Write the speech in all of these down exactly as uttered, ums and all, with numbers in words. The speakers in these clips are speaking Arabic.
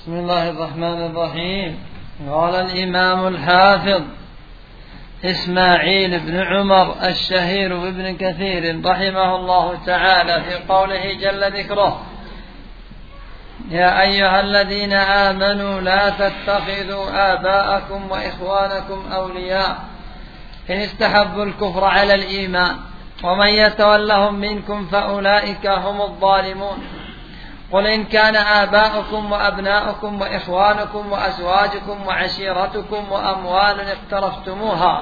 بسم الله الرحمن الرحيم. قال الإمام الحافظ إسماعيل بن عمر الشهير بابن كثير رحمه الله تعالى في قوله جل ذكره: يا أيها الذين آمنوا لا تتخذوا آباءكم وإخوانكم أولياء إن استحبوا الكفر على الإيمان ومن يتولهم منكم فأولئك هم الظالمون. قل إن كان آباؤكم وأبناؤكم وإخوانكم وأزواجكم وعشيرتكم وأموال اقترفتموها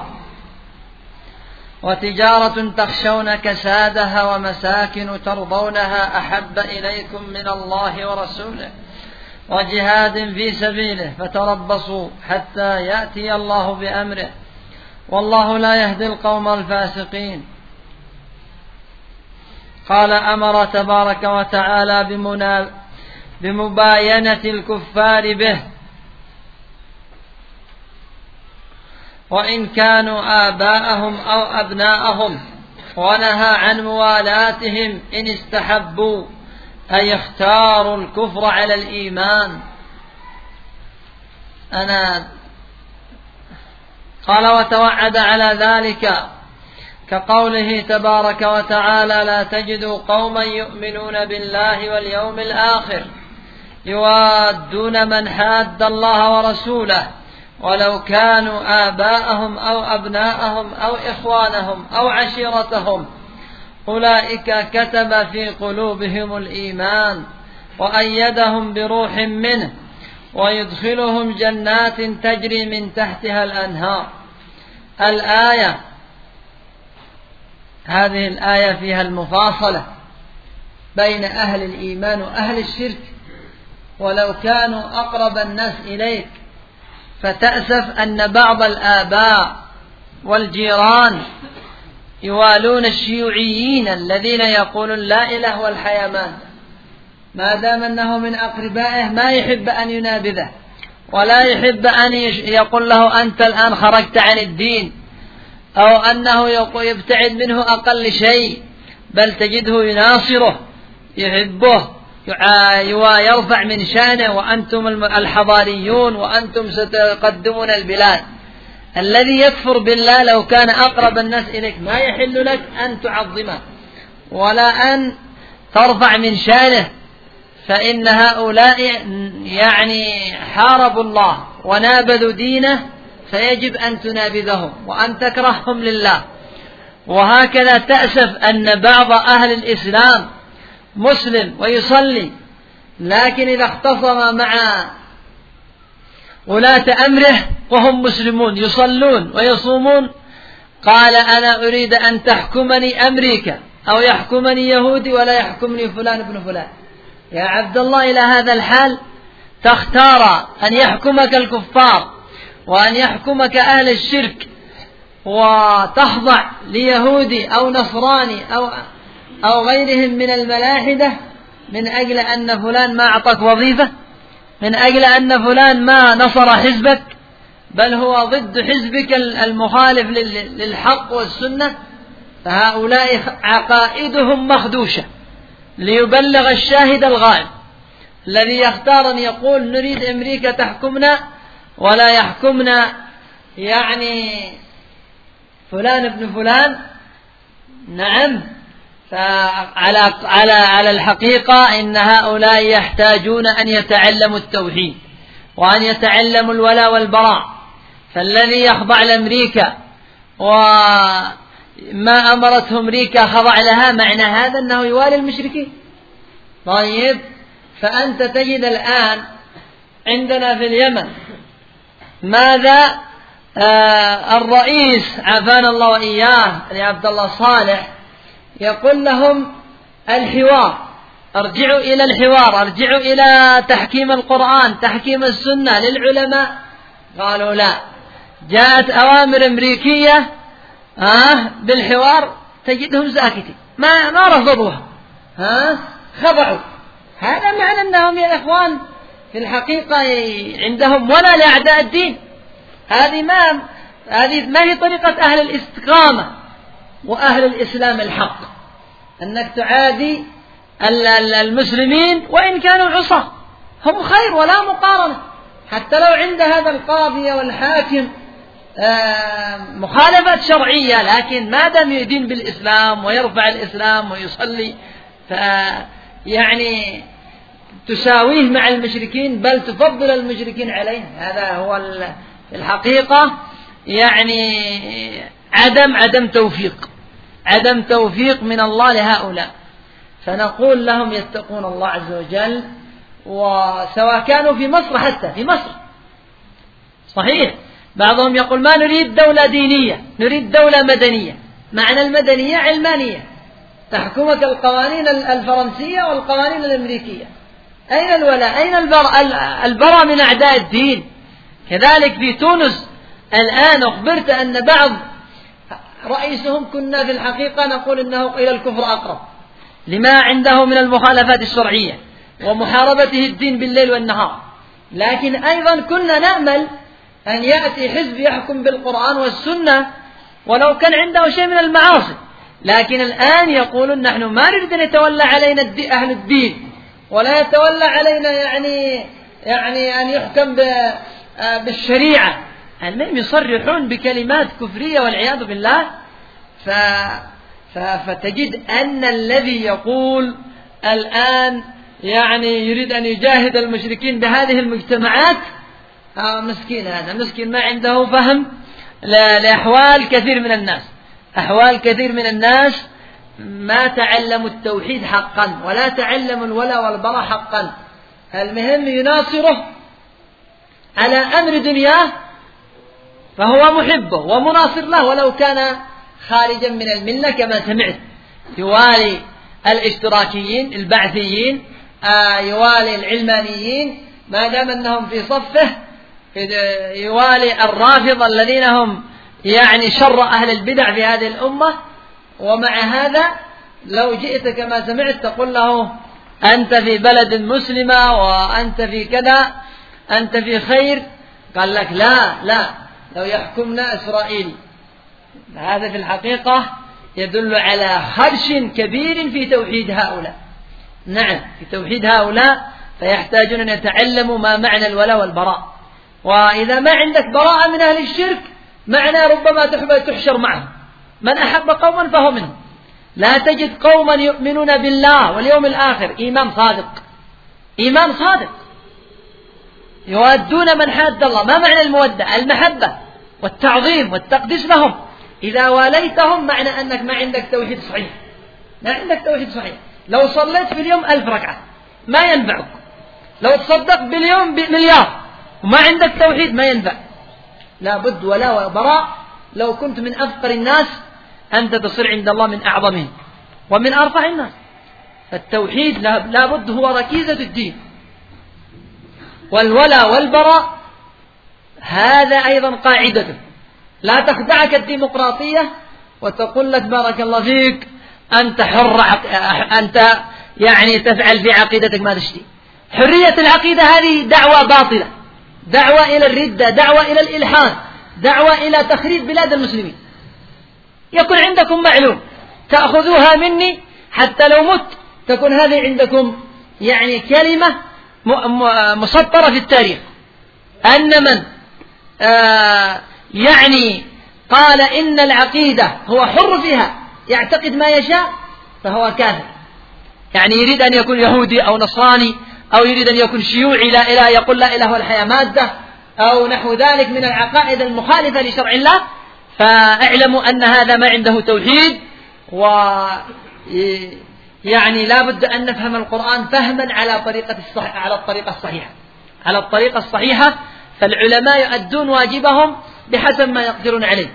وتجارة تخشون كسادها ومساكن ترضونها أحب إليكم من الله ورسوله وجهاد في سبيله فتربصوا حتى يأتي الله بأمره والله لا يهدي القوم الفاسقين. قال: أمر تبارك وتعالى بمباينة الكفار به وإن كانوا آباءهم أو أبناءهم، ونهى عن موالاتهم إن استحبوا أي اختاروا الكفر على الإيمان. أنا قال: وتوعد على ذلك كقوله تبارك وتعالى: لا تجد قوما يؤمنون بالله واليوم الآخر يوادون من حاد الله ورسوله ولو كانوا آباءهم أو أبناءهم أو إخوانهم أو عشيرتهم أولئك كتب في قلوبهم الإيمان وأيدهم بروح منه ويدخلهم جنات تجري من تحتها الأنهار. الآية، هذه الآية فيها المفاصلة بين أهل الإيمان وأهل الشرك، ولو كانوا أقرب الناس إليك، فتأسف أن بعض الآباء والجيران يوالون الشيوعيين الذين يقولون لا إله والحياة مات، ما دام أنه من أقربائه ما يحب أن ينابذه ولا يحب أن يقول له أنت الآن خرجت عن الدين، أو أنه يبتعد منه أقل شيء، بل تجده يناصره يحبه يرفع من شانه، وأنتم الحضاريون وأنتم ستقدمون البلاد. الذي يكفر بالله لو كان أقرب الناس إليك ما يحل لك أن تعظمه ولا أن ترفع من شانه، فإن هؤلاء يعني حاربوا الله ونابذوا دينه، فيجب أن تنابذهم وأن تكرههم لله. وهكذا تأسف أن بعض أهل الإسلام مسلم ويصلي، لكن إذا اختصم مع ولاة أمره وهم مسلمون يصلون ويصومون قال: أنا أريد أن تحكمني أمريكا أو يحكمني يهودي ولا يحكمني فلان ابن فلان. يا عبد الله، إلى هذا الحال تختار أن يحكمك الكفار وأن يحكمك أهل الشرك وتخضع ليهودي أو نصراني أو أو غيرهم من الملاحدة من أجل أن فلان ما أعطاك وظيفة، من أجل أن فلان ما نصر حزبك، بل هو ضد حزبك المخالف للحق والسنة. فهؤلاء عقائدهم مخدوشة ليبلغ الشاهد الغائب الذي يختار أن يقول نريد أمريكا تحكمنا ولا يحكمنا يعني فلان ابن فلان. نعم، فعلى على على الحقيقة إن هؤلاء يحتاجون أن يتعلموا التوحيد وأن يتعلموا الولاء والبراء. فالذي يخضع لأمريكا وما أمرته أمريكا خضع لها، معنى هذا أنه يوالي المشركين. طيب، فأنت تجد الآن عندنا في اليمن ماذا آه الرئيس عافانا الله وإياه عبد الله صالح يقول لهم الحوار، ارجعوا إلى الحوار، ارجعوا إلى تحكيم القرآن، تحكيم السنة للعلماء. قالوا لا، جاءت أوامر أمريكية آه بالحوار تجدهم ساكتين، ما ما رفضوها، ها خضعوا. هذا معنى أنهم يا إخوان في الحقيقة عندهم ولا لأعداء الدين. هذه ما هذه ما هي طريقة أهل الاستقامة وأهل الإسلام الحق، أنك تعادي المسلمين وإن كانوا عصاة، هم خير ولا مقارنة. حتى لو عند هذا القاضي والحاكم مخالفة شرعية، لكن ما دام يدين بالإسلام ويرفع الإسلام ويصلي، فيعني تساويه مع المشركين، بل تفضل المشركين عليه. هذا هو الحقيقة، يعني عدم عدم توفيق عدم توفيق من الله لهؤلاء. فنقول لهم يتقون الله عز وجل، وسواء كانوا في مصر، حتى في مصر صحيح بعضهم يقول ما نريد دولة دينية، نريد دولة مدنية. معنى المدنية علمانية، تحكمك القوانين الفرنسية والقوانين الأمريكية. أين الولاء؟ أين البراء من أعداء الدين؟ كذلك في تونس الآن أخبرت أن بعض رئيسهم كنا في الحقيقة نقول إنه إلى الكفر أقرب، لما عنده من المخالفات الشرعية ومحاربته الدين بالليل والنهار. لكن أيضا كنا نأمل أن يأتي حزب يحكم بالقرآن والسنة ولو كان عنده شيء من المعاصي. لكن الآن يقولون نحن ما نريد أن يتولى علينا أهل الدين، ولا يتولى علينا يعني يعني أن يحكم بالشريعة. المهم يصرحون بكلمات كفرية والعياذ بالله. ف... ف... فتجد أن الذي يقول الآن يعني يريد أن يجاهد المشركين بهذه المجتمعات آه مسكين، هذا مسكين ما عنده فهم لأحوال كثير من الناس. أحوال كثير من الناس ما تعلموا التوحيد حقا، ولا تعلموا الولاء والبراء حقا. المهم يناصره على أمر دنياه فهو محبه ومناصر له، ولو كان خارجا من الملة كما سمعت. يوالي الاشتراكيين البعثيين، آه يوالي العلمانيين ما دام أنهم في صفه، يوالي الرافضة الذين هم يعني شر أهل البدع في هذه الأمة. ومع هذا لو جئت كما سمعت تقول له أنت في بلد مسلمة وأنت في كذا، أنت في خير، قال لك لا لا لو يحكمنا إسرائيل. هذا في الحقيقة يدل على خدش كبير في توحيد هؤلاء. نعم في توحيد هؤلاء، فيحتاجون أن يتعلموا ما معنى الولاء والبراء. وإذا ما عندك براءة من أهل الشرك معنى ربما تحشر معهم. من أحب قوما فهو منهم. لا تجد قوما يؤمنون بالله واليوم الآخر إيمان صادق، إيمان صادق يودون من حاد الله. ما معنى المودة؟ المحبة والتعظيم والتقديس لهم. إذا واليتهم معنى أنك ما عندك توحيد صحيح، ما عندك توحيد صحيح. لو صليت في اليوم ألف ركعة ما ينفعك، لو تصدق باليوم بمليار وما عندك توحيد ما ينفع. لا بد ولا وبراء. لو كنت من أفقر الناس أنت تصير عند الله من أعظمهم ومن أرفع الناس. فالتوحيد لا بد هو ركيزة الدين، والولاء والبراء هذا أيضا قاعدته. لا تخدعك الديمقراطية وتقول لك بارك الله فيك أنت حر، أنت يعني تفعل في عقيدتك ما تشتي. حرية العقيدة هذه دعوة باطلة، دعوة إلى الردة، دعوة إلى الإلحاد، دعوة إلى تخريب بلاد المسلمين. يكون عندكم معلوم تأخذوها مني حتى لو مت تكون هذه عندكم يعني كلمة مسطرة في التاريخ، أن من آه يعني قال إن العقيدة هو حر فيها يعتقد ما يشاء فهو كافر. يعني يريد أن يكون يهودي أو نصراني أو يريد أن يكون شيوعي لا إله يقول لا إله والحياة مادة أو نحو ذلك من العقائد المخالفة لشرع الله، فاعلموا أن هذا ما عنده توحيد. و يعني لا بد أن نفهم القرآن فهما على طريقة الصح... على الطريقة الصحيحة على الطريقة الصحيحة. فالعلماء يؤدون واجبهم بحسب ما يقدرون عليه.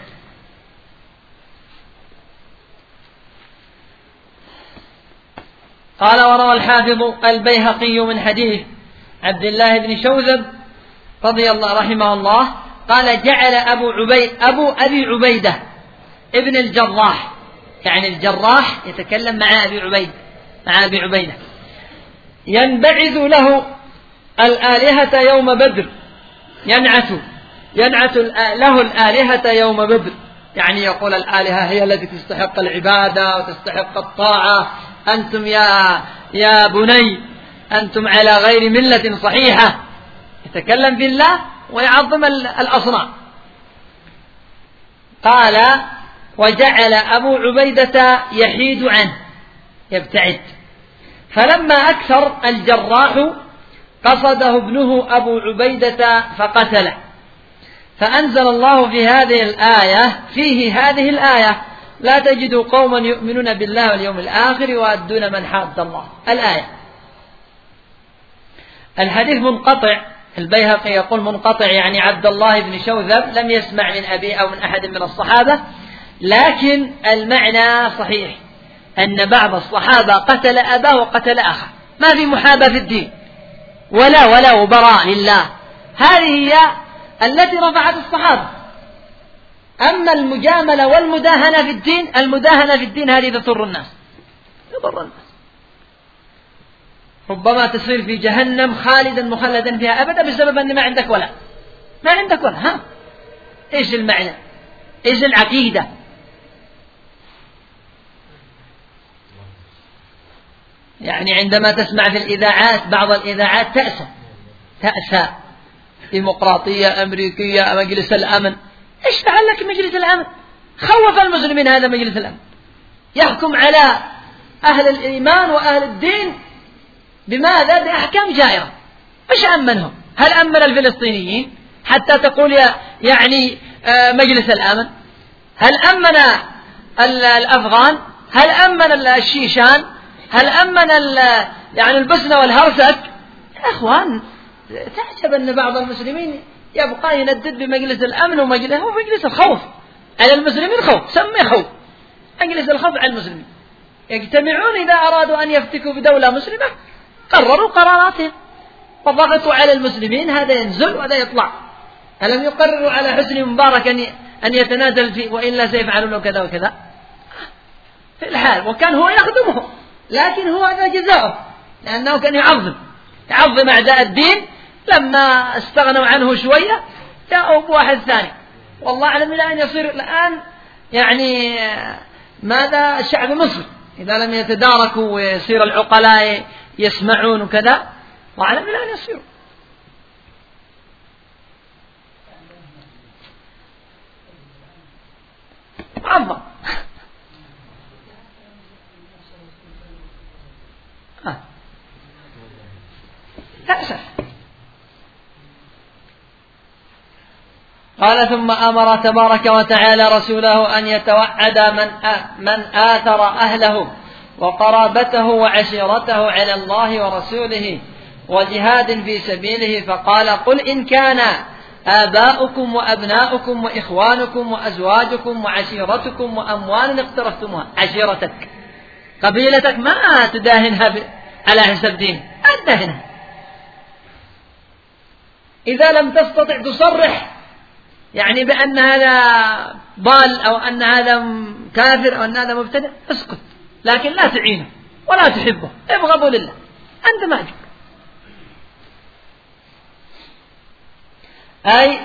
قال وروى الحافظ البيهقي من حديث عبد الله بن شوذب رضي الله رحمه الله قال جعل أبو, عبيد أبو أبي عبيدة ابن الجراح، يعني الجراح يتكلم مع أبي عبيدة مع أبي عبيدة ينبعث له الآلهة يوم بدر، ينعت ينعت له الآلهة يوم بدر، يعني يقول الآلهة هي التي تستحق العبادة وتستحق الطاعة. أنتم يا يا بني أنتم على غير ملة صحيحة. يتكلم في الله ويعظم الأصنام. قال وجعل أبو عبيدة يحيد عنه يبتعد، فلما أكثر الجراح قصده ابنه أبو عبيدة فقتله، فأنزل الله في هذه الآية فيه هذه الآية لا تجد قوما يؤمنون بالله واليوم الآخر يؤدون من حاد الله. الآية الحديث منقطع، البيهقي يقول منقطع يعني عبد الله بن شوذب لم يسمع من أبيه أو من أحد من الصحابة، لكن المعنى صحيح أن بعض الصحابة قتل أباه وقتل أخاه، ما في محاباة في الدين ولا ولا وبراء لله، هذه هي التي رفعت الصحابة. أما المجاملة والمداهنة في الدين، المداهنة في الدين هذه تضر الناس تضر الناس، ربما تصير في جهنم خالدا مخلدا فيها أبدا بسبب أن ما عندك ولا ما عندك ولا ها إيش المعنى؟ إيش العقيدة؟ يعني عندما تسمع في الإذاعات بعض الإذاعات تأسى تأسى ديمقراطية أمريكية مجلس الأمن، إيش فعل لك مجلس الأمن؟ خوف المسلمين هذا مجلس الأمن، يحكم على أهل الإيمان وأهل الدين بماذا؟ بأحكام جائرة. إيش أمنهم؟ هل أمن الفلسطينيين حتى تقول يعني مجلس الأمن؟ هل أمن الأفغان؟ هل أمن الشيشان؟ هل أمن يعني البوسنة والهرسك؟ يا أخوان تعجب أن بعض المسلمين يبقى يندد بمجلس الأمن ومجلس هو مجلس الخوف على المسلمين، خوف سمي خوف، مجلس الخوف على المسلمين، يجتمعون إذا أرادوا أن يفتكوا بدولة مسلمة قرروا قراراتهم وضغطوا على المسلمين، هذا ينزل وهذا يطلع. ألم يقرروا على حسني مبارك أن يتنازل فيه وإلا سيفعلون كذا وكذا في الحال، وكان هو يخدمه، لكن هو هذا جزاؤه لأنه كان يعظم يعظم أعداء الدين. لما استغنوا عنه شوية جاءوا بواحد ثاني، والله أعلم إلى أن يصير الآن يعني ماذا الشعب مصر إذا لم يتداركوا ويصير العقلاء يسمعون وكذا، وأعلم إلى أن يصيروا. معظم تأسف. قال ثم أمر تبارك وتعالى رسوله أن يتوعد من من آثر أهله وقرابته وعشيرته على الله ورسوله وجهاد في سبيله، فقال قل إن كان آباؤكم وأبناؤكم وإخوانكم وأزواجكم وعشيرتكم وأموال اقترفتموها، عشيرتك قبيلتك ما تداهنها على حسب دين، أدهنها إذا لم تستطع تصرح يعني بأن هذا ضال أو أن هذا كافر أو أن هذا مبتدع، اسكت، لكن لا تعينه ولا تحبه، ابغضوا لله، أنت ما أجب. أي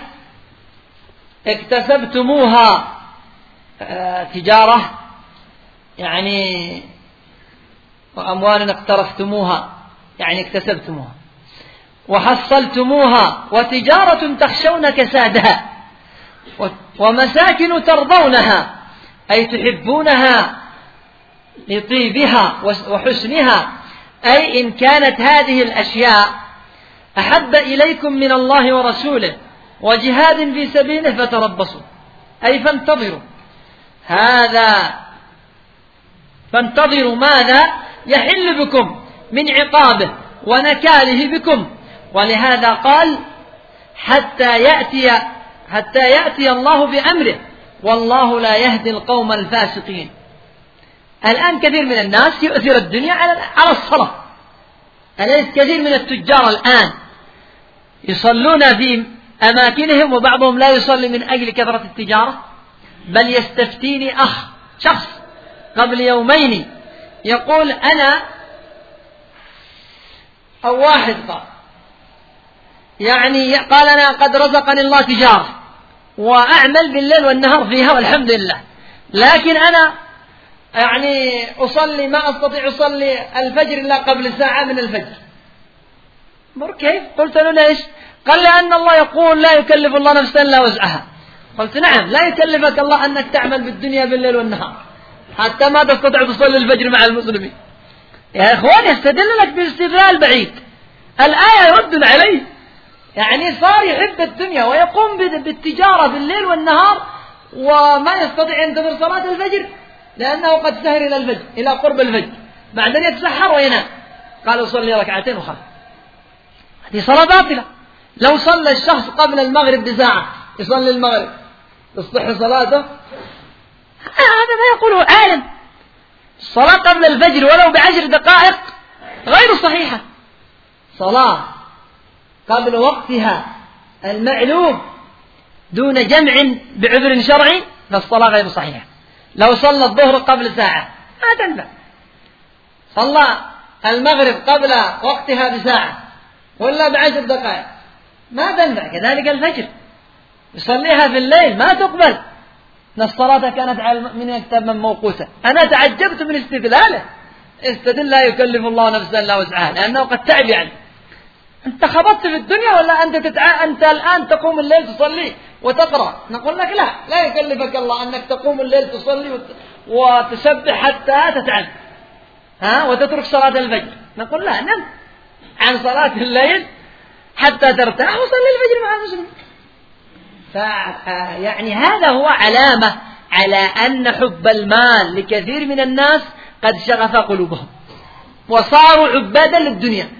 اكتسبتموها تجارة يعني وأموال اقترفتموها يعني اكتسبتموها، وحصلتموها، وتجارة تخشون كسادها، ومساكن ترضونها أي تحبونها لطيبها وحسنها، أي إن كانت هذه الأشياء أحب إليكم من الله ورسوله وجهاد في سبيله فتربصوا أي فانتظروا، هذا فانتظروا ماذا يحل بكم من عقابه ونكاله بكم. ولهذا قال حتى يأتي حتى يأتي الله بأمره والله لا يهدي القوم الفاسقين. الآن كثير من الناس يؤثر الدنيا على على الصلاة، أليس كثير من التجار الآن يصلون في أماكنهم وبعضهم لا يصلي من أجل كثرة التجارة؟ بل يستفتيني أخ شخص قبل يومين يقول أنا أو واحد قال يعني قال أنا قد رزقني الله تجارة وأعمل بالليل والنهار فيها والحمد لله، لكن أنا يعني أصلي ما أستطيع أصلي الفجر إلا قبل ساعة من الفجر، مر كيف؟ قلت له ليش؟ قال لأن الله يقول لا يكلف الله نفسا إلا وسعها. قلت نعم، لا يكلفك الله أنك تعمل بالدنيا بالليل والنهار حتى ما تستطيع تصلي الفجر مع المسلمين. يا إخوان يستدل لك باستدلال بعيد، الآية يرد عليه، يعني صار يحب الدنيا ويقوم بالتجارة بالليل والنهار وما يستطيع أن ينتظر صلاة الفجر لأنه قد سهر إلى الفجر، إلى قرب الفجر، بعدين يتسحر وينام. قالوا صلي ركعتين وخلاص. هذه صلاة باطلة. لو صلى الشخص قبل المغرب بساعة يصلي المغرب تصح صلاته؟ هذا ما يقوله عالم. الصلاة قبل الفجر ولو بعشر دقائق غير صحيحة. صلاة قبل وقتها المعلوم دون جمع بعذر شرعي فالصلاة غير صحيحة. لو صلى الظهر قبل ساعة ما تنفع. صلى المغرب قبل وقتها بساعة ولا بعشر دقائق ما تنفع. كذلك الفجر يصليها في الليل ما تقبل. إن الصلاة كانت على المؤمنين كتابا موقوتا. أنا تعجبت من استدلاله، استدل لا يكلف الله نفسا إلا وسعها، لأنه قد تعب. يعني أنت خبطت في الدنيا ولا أنت تتع... أنت الآن تقوم الليل تصلي وتقرأ؟ نقول لك لا، لا يكلفك الله أنك تقوم الليل تصلي وت... وتسبح حتى تتعب ها وتترك صلاة الفجر. نقول لا، نم عن صلاة الليل حتى ترتاح وصلي الفجر مع المسلمين. ف... يعني هذا هو علامة على أن حب المال لكثير من الناس قد شغف قلوبهم وصاروا عبادا للدنيا.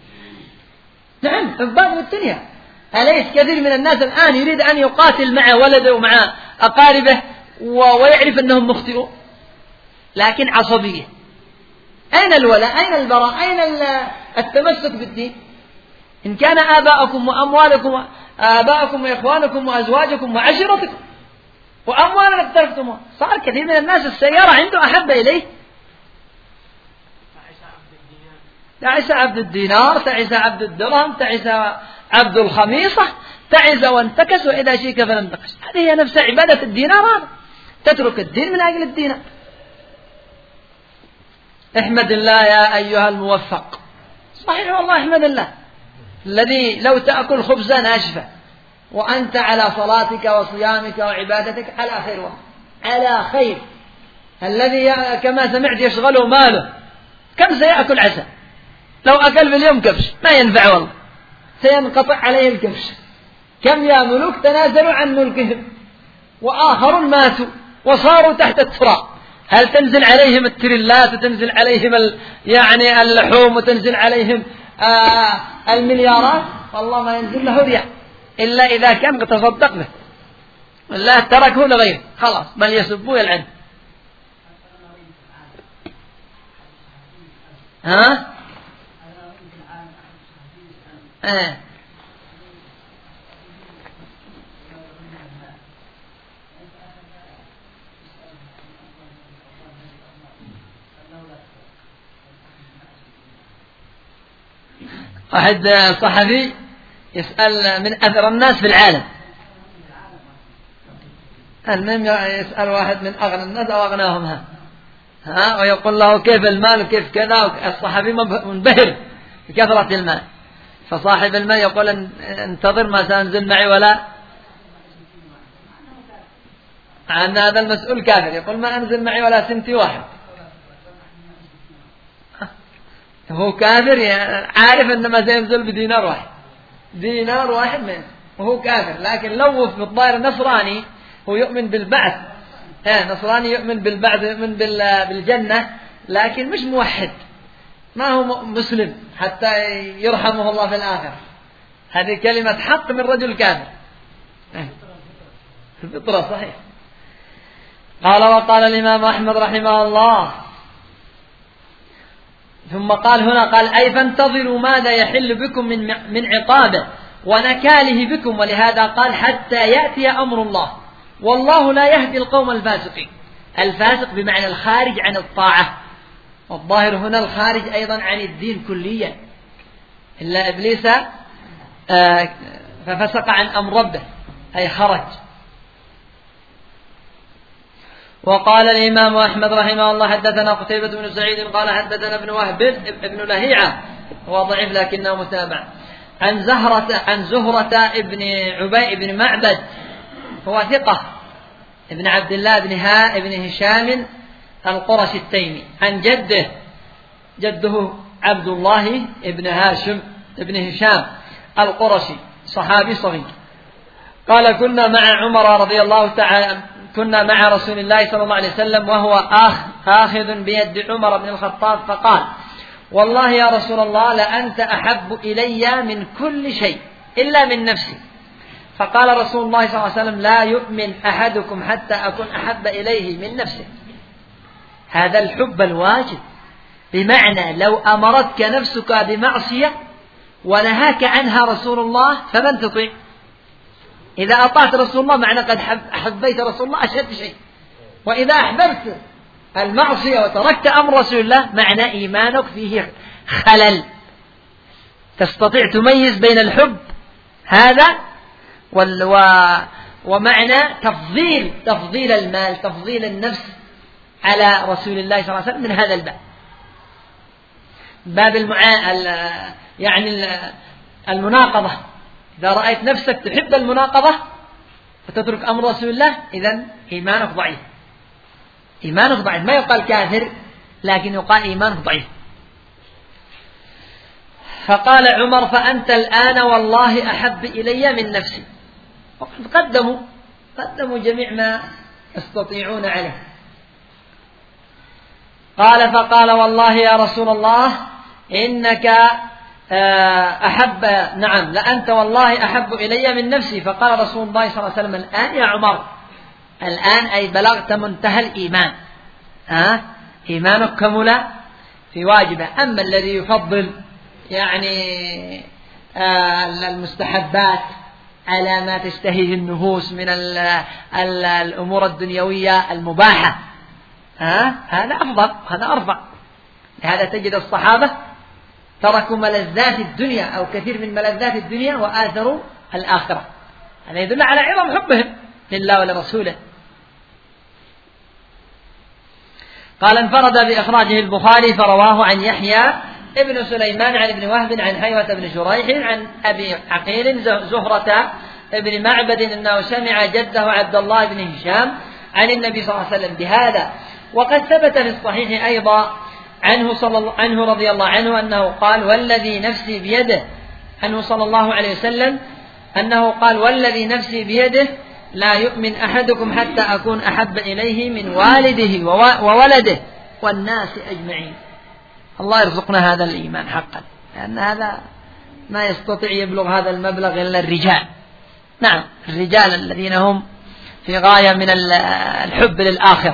نعم، عباد للدنيا. أليس كثير من الناس الآن يريد أن يقاتل مع ولده ومع أقاربه ويعرف أنهم مخطئون، لكن عصبية. أين الولاء؟ أين البراء؟ أين التمسك بالدين؟ إن كان آباءكم وأموالكم آباءكم وإخوانكم وأزواجكم وعشيرتكم وأموالا اقترفتموها. صار كثير من الناس السيارة عنده أحب إليه. تعس عبد الدينار، تعس عبد الدرهم، تعس عبد الخميصة، تعس وانتكس وإذا شيك فلم انتكس. هذه هي نفس عبادة الدينار. هذا تترك الدين من أجل الدينار. احمد الله يا أيها الموفق. صحيح والله احمد الله الذي لو تأكل خبزا ناشفا وأنت على صلاتك وصيامك وعبادتك على خير والله. على خير. الذي كما سمعت يشغله ماله، كم سيأكل عسل؟ لو أكل في اليوم كبش ما ينفع والله، سينقطع عليه الكبش. كم يا ملوك تنازلوا عن ملكهم وآخرون ماتوا وصاروا تحت التراب. هل تنزل عليهم التريلات وتنزل عليهم ال... يعني اللحوم وتنزل عليهم آه المليارات؟ والله ما ينزل له ريال إلا إذا كان تصدق به، الله تركه لغيره خلاص، بل يسبوه يلعن. ها آه. واحد صحفي يسأل من أثر الناس في العالم. المهم يسأل واحد من أغنى الناس أو أغناهم ها ها ويقول له كيف المال وكيف كذا. الصحفي منبهر بكثرة المال، فصاحب المال يقول انتظر ما سأنزل معي ولا عن هذا المسؤول كافر يقول ما أنزل معي ولا سنتي واحد. هو كافر يعني عارف أن ما سينزل بدينار واحد، دينار واحد منه وهو كافر. لكن لو في الظاهر نصراني هو يؤمن بالبعث، ها نصراني يؤمن بالبعث يؤمن بالجنة، لكن مش موحد، ما هو مسلم حتى يرحمه الله في الآخرة. هذه كلمة حق من رجل كافر. الفطرة صحيح. قال وقال الإمام أحمد رحمه الله ثم قال هنا قال أي فانتظروا ماذا يحل بكم من من عقابه ونكاله بكم، ولهذا قال حتى يأتي أمر الله والله لا يهدي القوم الفاسقين. الفاسق بمعنى الخارج عن الطاعة، والظاهر هنا الخارج أيضا عن الدين كليا، إلا إبليس ففسق عن أمر ربه أي خرج. وقال الإمام أحمد رحمه الله حدثنا قتيبة بن سعيد قال حدثنا ابن وهب ابن لهيعة هو ضعيف لكنه متابع عن زهرة عن زهرة ابن عبي بن معبد، هو ثقة، ابن عبد الله بن ها ابن هشام القرشي التيمي، عن جده، جده عبد الله ابن هاشم ابن هشام القرشي صحابي صغير، قال كنا مع عمر رضي الله تعالى كنا مع رسول الله صلى الله عليه وسلم وهو آخ آخذ بيد عمر بن الخطاب، فقال والله يا رسول الله لأنت أحب إلي من كل شيء إلا من نفسي. فقال رسول الله صلى الله عليه وسلم لا يؤمن أحدكم حتى أكون أحب إليه من نفسه. هذا الحب الواجب، بمعنى لو أمرتك نفسك بمعصية ونهاك عنها رسول الله فمن تطيع؟ إذا أطعت رسول الله معنى قد حبيت رسول الله أشد شيء، وإذا أحببت المعصية وتركت أمر رسول الله معنى إيمانك فيه خلل. تستطيع تميز بين الحب هذا وال و... ومعنى تفضيل تفضيل المال، تفضيل النفس على رسول الله صلى الله عليه وسلم من هذا الباب، باب المعا... ال... يعني المناقضة. إذا رأيت نفسك تحب المناقضة فتترك أمر رسول الله إذن إيمانك ضعيف، إيمانك ضعيف، ما يقال كافر لكن يقال إيمانك ضعيف. فقال عمر فأنت الآن والله أحب إلي من نفسي. وقد قدموا قدموا جميع ما يستطيعون عليه. قال فقال والله يا رسول الله إنك أحب نعم لأنت والله أحب إلي من نفسي. فقال رسول الله صلى الله عليه وسلم الآن يا عمر، الآن أي بلغت منتهى الإيمان، ها إيمانك كمل في واجبه. أما الذي يفضل يعني المستحبات على ما تشتهيه النفوس من الأمور الدنيوية المباحة، ها هذا أفضل، هذا أرفع. لهذا تجد الصحابة تركوا ملذات الدنيا أو كثير من ملذات الدنيا وآثروا الآخرة. هذا يدل على عظم حبهم لله ولرسوله. قال انفرد بإخراجه البخاري فرواه عن يحيى ابن سليمان عن ابن وهب عن حيوة بن شريح عن أبي عقيل زهرة ابن معبد أنه سمع جده عبد الله بن هشام عن النبي صلى الله عليه وسلم بهذا. وقد ثبت في الصحيح أيضا عنه, صلى عنه رضي الله عنه أنه قال والذي نفسي بيده عنه صلى الله عليه وسلم أنه قال والذي نفسي بيده لا يؤمن أحدكم حتى أكون أحب إليه من والده وولده والناس أجمعين. الله يرزقنا هذا الإيمان حقا، لأن هذا ما يستطيع يبلغ هذا المبلغ إلا الرجال. نعم الرجال الذين هم في غاية من الحب للآخرة.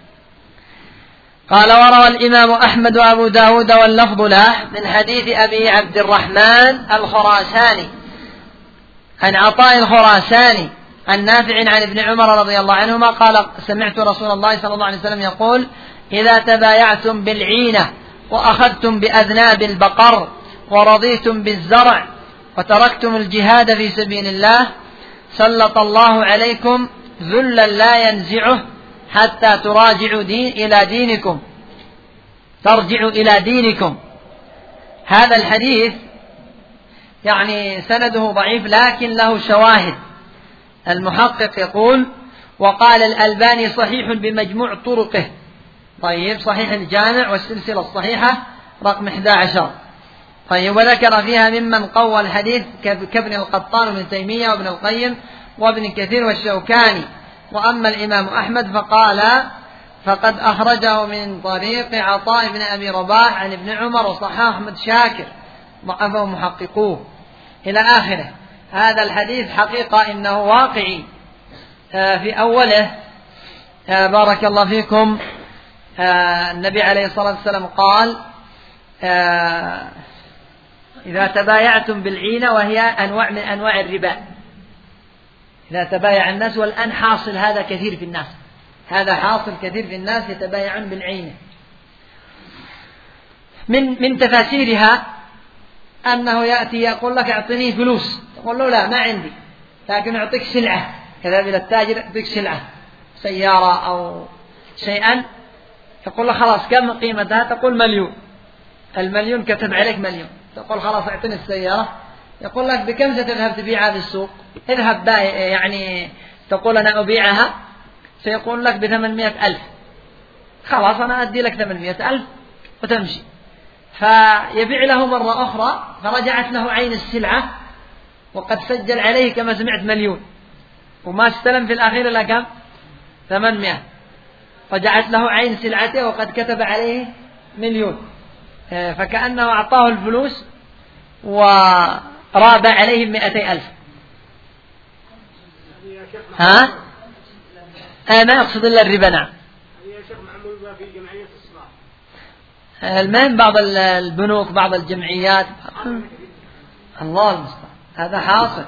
قال وروى الإمام أحمد وأبو داود واللفظ له من حديث أبي عبد الرحمن الخراساني عن عطاء الخراساني عن نافع عن ابن عمر رضي الله عنهما قال سمعت رسول الله صلى الله عليه وسلم يقول إذا تبايعتم بالعينة وأخذتم بأذناب البقر ورضيتم بالزرع وتركتم الجهاد في سبيل الله سلط الله عليكم ذلا لا ينزعه حتى تراجعوا دين إلى دينكم ترجعوا إلى دينكم. هذا الحديث يعني سنده ضعيف لكن له شواهد. المحقق يقول وقال الألباني صحيح بمجموع طرقه. طيب صحيح الجامع والسلسلة الصحيحة رقم إحدى عشر. طيب وذكر فيها ممن قوى الحديث كابن القطان وابن تيمية وابن القيم وابن كثير والشوكاني. وأما الإمام أحمد فقال فقد أخرجه من طريق عطاء بن أبي رباح عن ابن عمر وصححه أحمد شاكر ضعفه محققوه إلى آخره. هذا الحديث حقيقة إنه واقعي. في أوله بارك الله فيكم النبي عليه الصلاة والسلام قال إذا تبايعتم بالعينة وهي أنواع من أنواع الربا، إذا تبايع الناس، والآن حاصل هذا كثير في الناس، هذا حاصل كثير في الناس يتبايعون بالعينة. من من تفاسيرها أنه يأتي يقول لك أعطني فلوس، تقول له لا ما عندي، لكن أعطيك سلعة، كذا إلى التاجر أعطيك سلعة سيارة أو شيئا، يقول له خلاص كم قيمتها؟ تقول مليون، المليون كتب عليك مليون، تقول خلاص أعطني السيارة يقول لك بكم ستذهب تبيعها في السوق؟ اذهب باي يعني تقول أنا أبيعها، سيقول لك بثمانمائة ألف، خلاص أنا أدي لك ثمانمائة ألف وتمشي. فيبيع له مرة أخرى، فرجعت له عين السلعة وقد سجل عليه كما سمعت مليون، وما استلم في الأخير إلا كم؟ ثمانمائة. رجعت له عين سلعته وقد كتب عليه مليون، فكأنه أعطاه الفلوس ورابع عليه مئتي ألف. ها؟ آه ما يقصد إلا الربا. نعم. المهم بعض البنوك بعض الجمعيات الله المستعان هذا حاصل.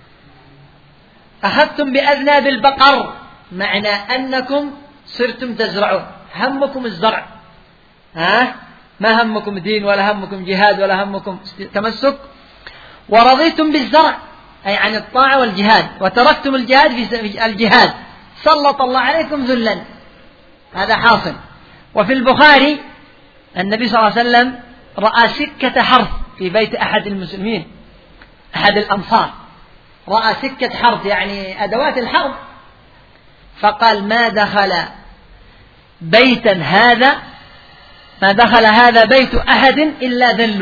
أخذتم بأذناب البقر، معنى أنكم صرتم تزرعون، همكم الزرع، ها؟ ما همكم دين ولا همكم جهاد ولا همكم تمسك، ورضيتم بالزرع أي عن الطاعة والجهاد، وتركتم الجهاد في الجهاد، سلط الله عليكم ذلا. هذا حاصل. وفي البخاري النبي صلى الله عليه وسلم رأى سكة حرث في بيت أحد المسلمين، أحد الأنصار، رأى سكة حرث يعني أدوات الحرث، فقال ما دخل بيتا هذا ما دخل هذا بيت أحد إلا ذلوا،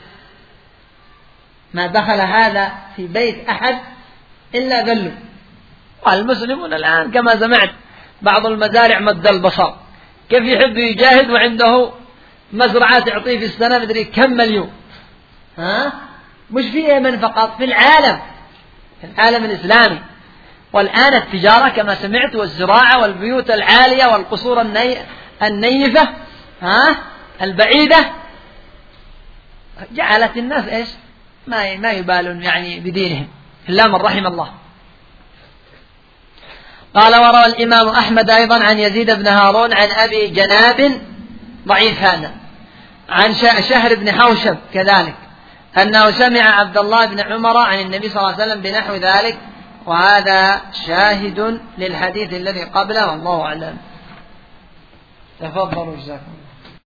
ما دخل هذا في بيت أحد إلا ذلوا. والمسلمون الآن كما سمعت بعض المزارع مد البصر، كيف يحب يجاهد وعنده مزرعة تعطيه في السنة مدري كم مليون، ها؟ مش في يمن فقط، في العالم، في العالم الإسلامي. والآن التجارة كما سمعت والزراعة والبيوت العالية والقصور الني... النيفة، ها؟ البعيدة، جعلت الناس إيش؟ ما ما يبالون يعني بدينهم إلا من رحم الله. قال وروى الإمام أحمد أيضا عن يزيد بن هارون عن أبي جناب ضعيف هذا، عن شهر بن حوشب كذلك أنه سمع عبد الله بن عمر عن النبي صلى الله عليه وسلم بنحو ذلك، وهذا شاهد للحديث الذي قبله والله أعلم. تفضلوا جزاكم.